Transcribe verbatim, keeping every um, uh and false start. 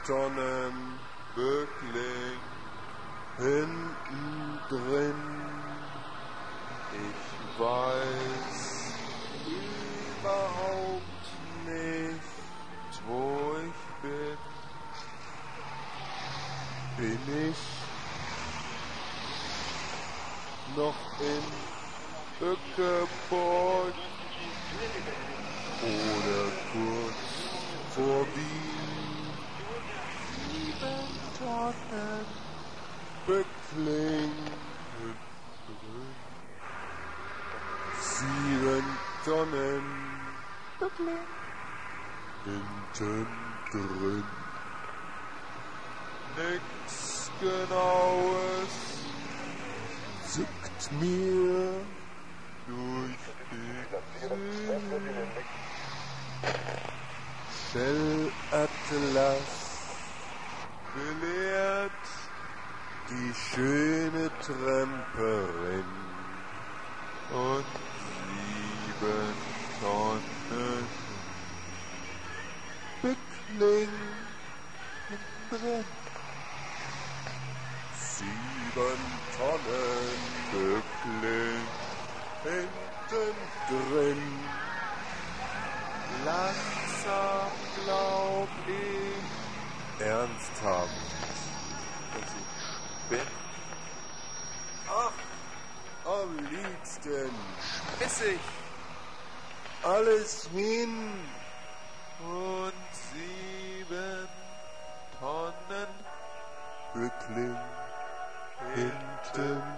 Tonnen Böckling hinten drin. Ich weiß überhaupt nicht, wo ich bin. Bin ich noch in Bückeburg oder kurz vor Wien? Sieben Tonnen Böckling. Sieben Tonnen Böckling hinten drin. Nix Genaues zuckt mir durch den Sinn. Schellatlas belehrt die schöne Tramperin und sieben Tonnen Böckling drin. Sieben Tonnen Böckling hinten drin. Langsam glaub ich ernsthaft, dass ich bin. Ach, am liebsten schmiss ich alles hin und sieben Tonnen Böckling hinten